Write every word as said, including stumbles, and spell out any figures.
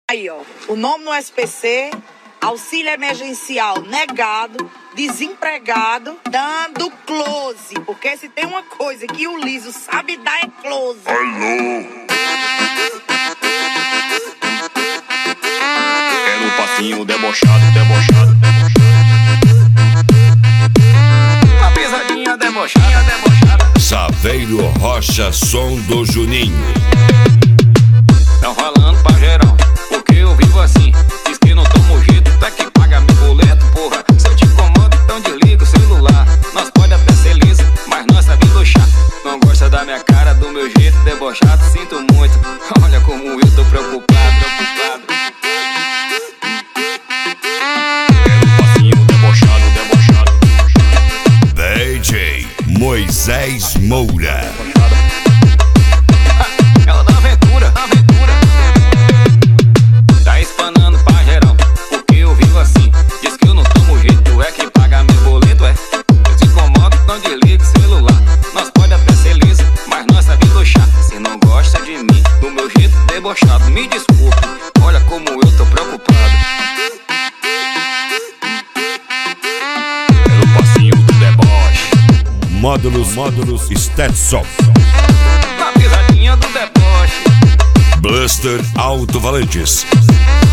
Aí, ó, o nome no S P C, auxílio emergencial negado, desempregado, dando close. Porque se tem uma coisa que o liso sabe dar é close. Alô? Era um passinho debochado, debochado, debochado. Uma pisadinha debochada, debochada. Saveiro Rocha, som do Juninho. Tão falando pra geral, porque eu vivo assim. Diz que não tomo jeito, tá que paga meu boleto, porra. Se eu te incomodo, então desliga o celular. Nós pode até ser liso, mas nós sabe endoxar. Não gosta da minha cara, do meu jeito debochado, sinto muito. Olha como eu tô preocupado, preocupado. Era um passinho debochado, debochado, debochado. D J Moisés Moura. Ela dá aventura, aventura. Tá espanando pra geral, porque eu vivo assim. Diz que eu não tomo jeito, é quem paga meu boleto, é. Eu te incomodo, então desliga o celular. Nós pode até ser liso, mas nós sabe endoxar. Se não gosta de mim, do meu jeito debochado, me desculpe, olha como eu tô preocupado. Era o passinho do deboche. Módulos, módulos, Stetson. Na pisadinha do deboche. Bluster Alto Valentes.